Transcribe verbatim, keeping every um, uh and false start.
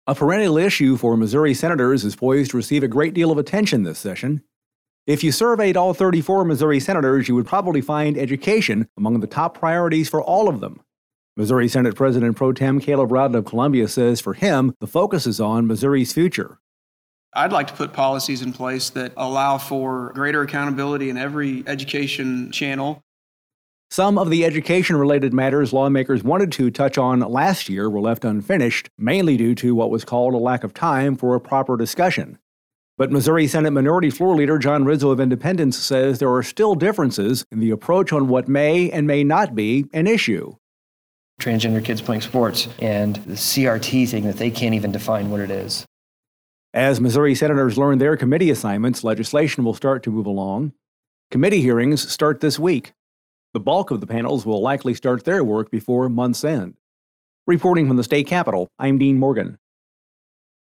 A perennial issue for Missouri senators is poised to receive a great deal of attention this session. If you surveyed all thirty-four Missouri senators, you would probably find education among the top priorities for all of them. Missouri Senate President Pro Tem Caleb Rowden of Columbia says for him, the focus is on Missouri's future. I'd like to put policies in place that allow for greater accountability in every education channel. Some of the education-related matters lawmakers wanted to touch on last year were left unfinished, mainly due to what was called a lack of time for a proper discussion. But Missouri Senate Minority Floor Leader John Rizzo of Independence says there are still differences in the approach on what may and may not be an issue. Transgender kids playing sports and the C R T thing that they can't even define what it is. As Missouri senators learn their committee assignments, legislation will start to move along. Committee hearings start this week. The bulk of the panels will likely start their work before month's end. Reporting from the state capitol, I'm Dean Morgan.